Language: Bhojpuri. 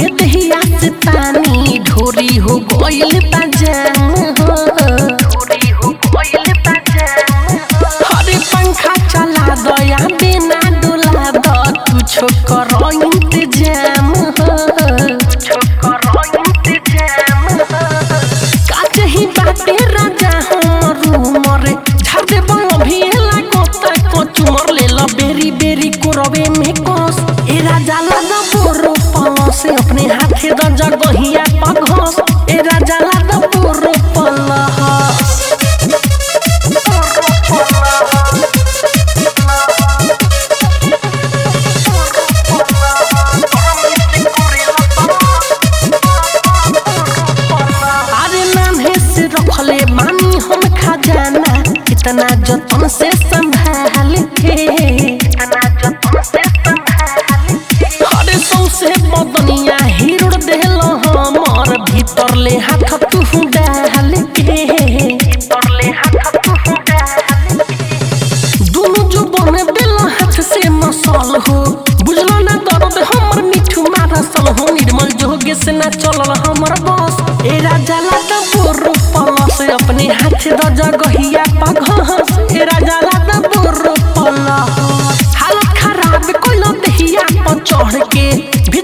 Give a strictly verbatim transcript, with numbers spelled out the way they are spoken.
दहिया से तानी ढोरी हो गइल बाजान हो ढोरी हो गइल बाजान हरे पंखा चला दया बिना डोला द कुछ करो इंतजाम हो कुछ करो इंतजाम काज ही बाटे राजा हमरू मरे झाड़ दे अभी लागो तक चुमर ले लो बेरी बेरी कोरवे में कोस ए राजा लादा बोरो पलो से अपने हाथे द जगहिया पघस ए राजा लादा बोरो पलो अरे नाम से रखले मानी हम खजाना इतना जतन से संभाल के इतना जतन से संभाल के अरे सौसे बदनिया हिरोड़ देलो हमर भीतर ले हाथ तू डाल के भीतर ले हाथ तू डाल के दोनों जो बने बेलो हाथ से मसल हो बुझलो ना दर्द हमर मिठू मारसल हो निर्मल जोगे से ना चलल हमर बस ए राजा लादा बोरो पलो से अपने हाथ द जगहिया पघस ए राजा लादा बोरो पलो हालत खराब कोइलो दहिया पर चढ़ के